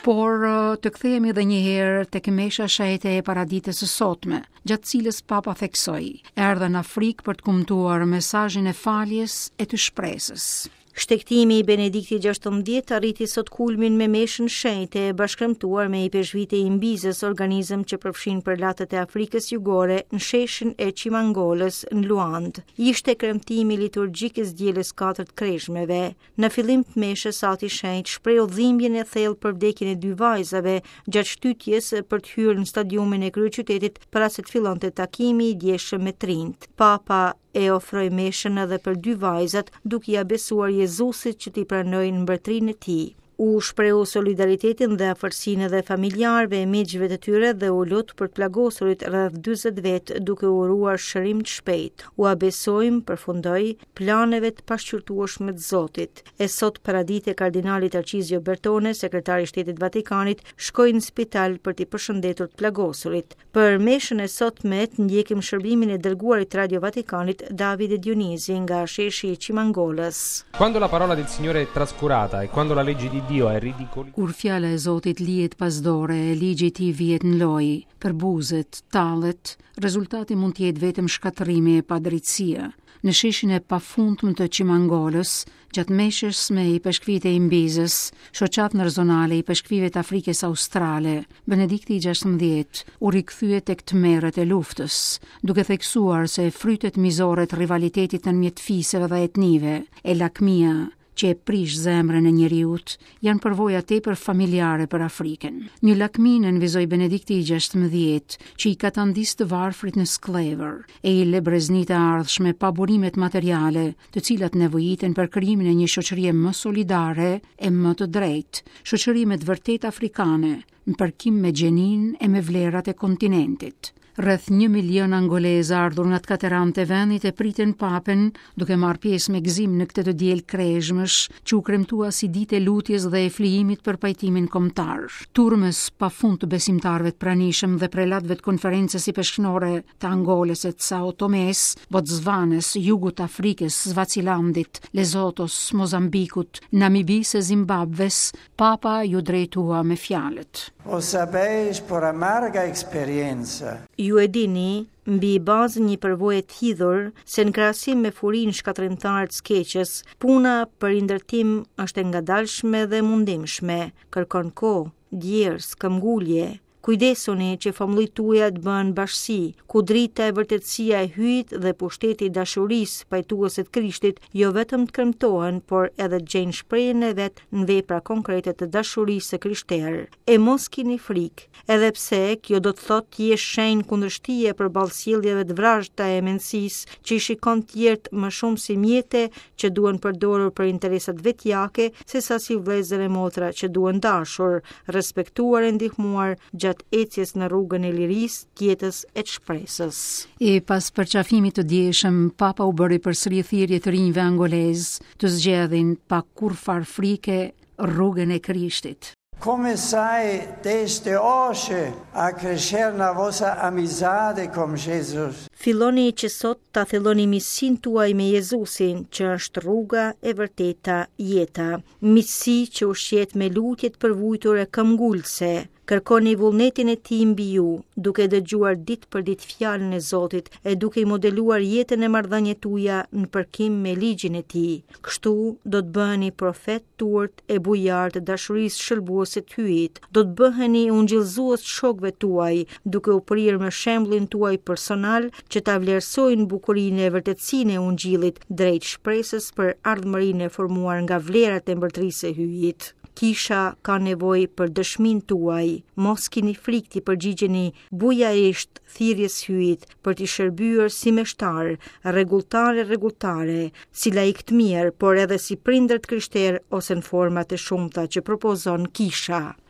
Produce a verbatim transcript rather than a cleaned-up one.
Por të kthehemi edhe një herë tek mesha shehete e paraditës së sotme, gjatë cilës Papa theksoi, erdha në Afrikë për të kumtuar mesazhin e faljes e të shpresës. Shtektimi i Benediktit gjashtëmbëdhjetë arriti sot kulmin me meshën shenjtë e bashkëmtuar me i peshvite i mbizës, organizëm që përfshin përlatët e Afrikës Jugore në sheshin e Qimangolës në Luandë. Ishte kremtimi liturgjik i zgjedhjes katërt kreshmeve. Në fillim të meshës Ati i Shenjtë shprehu dhimbjen e thellë për vdekjen e dy vajzave gjatë shtytjes për të hyrë në stadiumin e kryeqytetit para se të fillonte takimi i djeshëm me trinjt. Papa e ofroi meshën edhe për dy vajzat, duke ia besuar Jezusit që t'i pranojnë mbretërinë e tij. U shprehu solidaritetin dhe afërsinë edhe familjarëve e miqve të tyre dhe u lut për të plagosurit rreth dyzet vet, duke u uruar shërim të shpejt. U abesojmë, përfundoi, planeve të pashqyrtueshme të Zotit. E sot paradite kardinali Tarcisio Bertone, sekretari i Shtetit Vatikanit, shkoi në spital për t'i përshëndetur të plagosurit. Për meshën e sotme të ndjekim shërbimin e dërguarit Radio Vatikanit Davide Dionisi nga sheshi i Qimangolës. Quando la parola del Signore è trascurata e quando la legge di Dio è ridicolata. Kur fjala e Zotit lihet pas dore e ligji i tij vihet në lojë, përbuzet, tallet, rezultati mund të jetë vetëm shkatërrimi e padrejtësia. Në sheshin e pafundëm të Qimangolës, gjatë meshës me i peshkvite i mbizës, shoqat ndërzonale i peshkvive të Afrikës Australe, Benedikti i gjashtëmbëdhjetë u rikthye tek tmerret e luftës, duke theksuar se frytet mizore të rivalitetit ndërmjet fisëve dhe etnive, e lakmia që e prish zemrën e njeriut, janë përvoja tepër familjare për Afrikën. Një lakmi nënvizoi Benedikti i gjashtëmbëdhjetë, që i katandis të varfrit në sklevër, e i le breznit e ardhshme pa burimet materiale, të cilat nevojiten për krijimin e një shoqërie më solidare e më të drejtë, shoqëri me të vërtet afrikane, në përkim me gjenin e me vlerat e kontinentit. Rreth një milion angolezë ardhur nga të katerante vendit e pritën papen, duke marrë pjesë me gëzim në këtë të diel krezhmësh, që u kremtua si ditë e lutjes dhe e flijimit për pajtimin kombëtar. Turmës pafund të besimtarëve të pranishëm dhe prelatëve të konferencës i peshkënore të Angolës e të Sao Tomes, Botswanës, jugut të Afrikës, Svazilandit, Lesotos, Mozambikut, Namibisë e Zimbabves, Papa ju drejtua me fjalët. O sabeis por amarga experienza. Ju e dini, mbi bazë një përvoje të hidhur, se në krahasim me furinë shkatërrimtare të skeqes, puna për indërtim është e ngadalshme dhe mundimshme, kërkon kohë, djerës, këmbgulje. Kujdesuni që famullit tuaja të bën bashësi, ku drita e vërtetësia e hyjit dhe pushteti i dashurisë pajtuese të Krishtit jo vetëm të kremtohen, por edhe të gjejnë shprehjen e vet në vepra konkrete të dashurisë së krishterë. E mos keni frikë, edhe pse kjo do të thotë të jesh shenjë kundërshtije përballë sjelljeve të vrazhta e mendësisë që i shikon të tjerët më shumë si mjete që duhen përdorur për interesat vetjake, sesa si vëllezër e motra që duhen dashur, respektuar e ndihmuar gjatë ecjes në rrugën e lirisë, jetës e të shpresës. E pas përqafimit të dieshëm, Papa u bëri përsëri thirrje të rinjve angolez të zgjedhin pa kurfar frike rrugën e Krishtit. Come sai, desde hoje a crescer na vossa amizade com Jesus. Filloni që sot ta thelloni miqësinë tuaj me Jezusin, që është rruga e vërteta jeta. Miqësi që ushqet me lutje të përvujtur e këmbgulëse. Kërkoni vullnetin e tij mbi ju, duke dëgjuar ditë për ditë fjalën e Zotit e duke i modeluar jetën e marrëdhënieve tuaja në përkim me ligjin e tij. Kështu do të bëheni profet turët e bujar të dashurisë shëlbuese të hyjit. Do të bëheni ungjillëzues të shokëve tuaj, duke u prirë me shembullin tuaj personal që ta vlerësojnë bukurinë e vërtetësinë e ungjillit drejt shpresës për ardhmërinë e formuar nga vlerat e mbretërisë së hyjit. Kisha ka nevojë për dëshmin tuaj. Mos keni frikë të përgjigjeni bujarisht thirrjes hyjit për të shërbyer si meshtar, rregulltare rregulltare, si laik të mirë, por edhe si prindër të krishterë ose në forma të shumta që propozon Kisha.